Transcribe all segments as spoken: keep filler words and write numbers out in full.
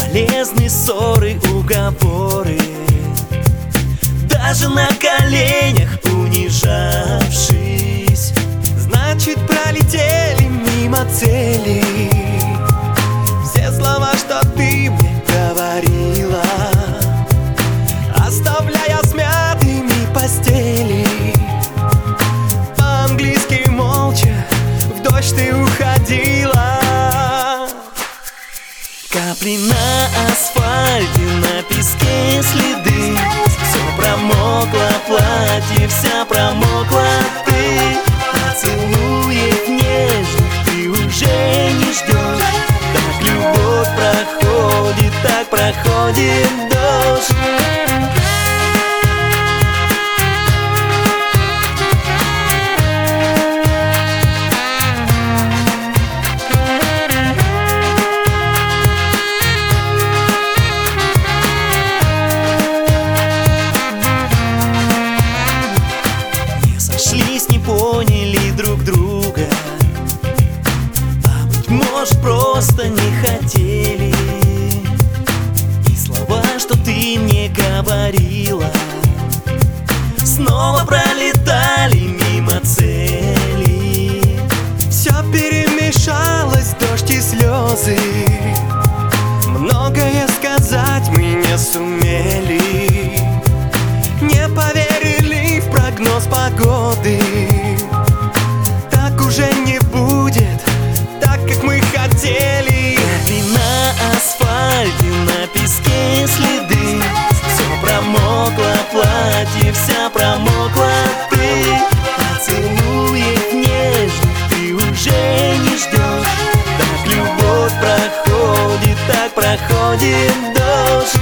Бесполезны ссоры, уговоры, даже на коленях унижавшись. Значит, пролетели мимо цели все слова, что ты мне говорила, оставляя смятыми постели. По-английски молча в дождь ты уходила. Капли на асфальте, на песке следы. Все промокло, платье вся промокла. Ты поцелуев нежных ты уже не ждешь. Так любовь проходит, так проходит дождь. Не поняли друг друга, а быть может просто не хотели. И слова, что ты мне говорила, снова пролетали мимо цели. Все перемешалось, дождь и слезы. Многое сказать мы не сумели, не поверили в прогноз погоды. Так уже не будет, так как мы хотели. Капли на асфальте, на песке следы. Все промокло, платье вся промокла. Ты поцелуев нежных ты уже не ждешь. Так любовь проходит, так проходит дождь.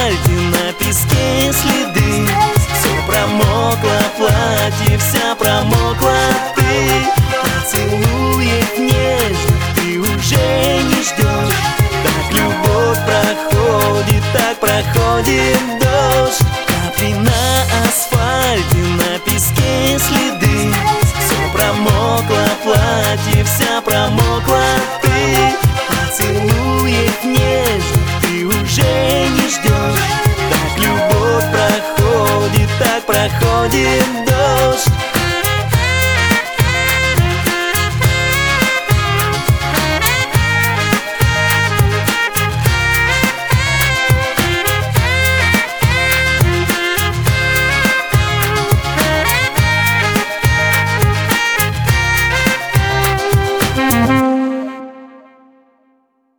На песке следы. Все промокло, платье вся промокла.